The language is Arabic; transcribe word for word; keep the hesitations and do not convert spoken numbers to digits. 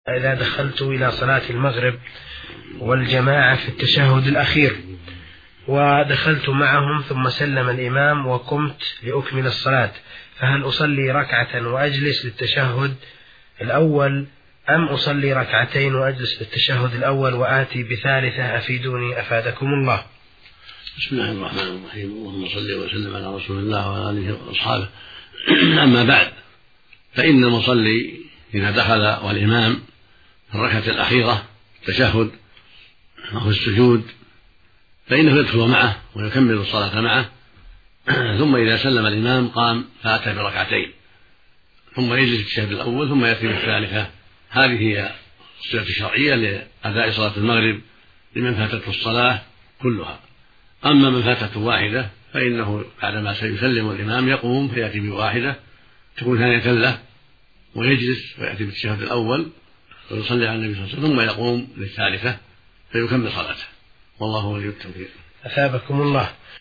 إذا دخلت إلى صلاة المغرب والجماعة في التشهد الأخير ودخلت معهم ثم سلم الإمام وقمت لأكمل الصلاة، فهل أصلي ركعة وأجلس للتشهد الأول أم أصلي ركعتين وأجلس للتشهد الأول وآتي بثالثة؟ أفيدوني أفادكم الله. بسم الله الرحمن الرحيم. اللهم صل وسلم على رسول الله وعلى آله وأصحابه. أما بعد، فإن المصلي إذا دخل والإمام في الركعة الأخيرة التشهد أو السجود فإنه يدخل معه ويكمل الصلاة معه، ثم إذا سلم الإمام قام فأتى بركعتين ثم يجلس التشهد الأول ثم يأتي بالثالثة. هذه هي السنة الشرعية لأداء صلاة المغرب لمن فاتته الصلاة كلها. أما من فاتته واحدة فإنه بعدما سيسلم الإمام يقوم فيأتي بواحدة تكون ثانية له ويجلس ويأتي بالتشهد الأول ويصلي على النبي صلى الله عليه وسلم ثم يقوم للثالثة فيكمل صلاته، والله ولي التوفيق. أثابكم الله.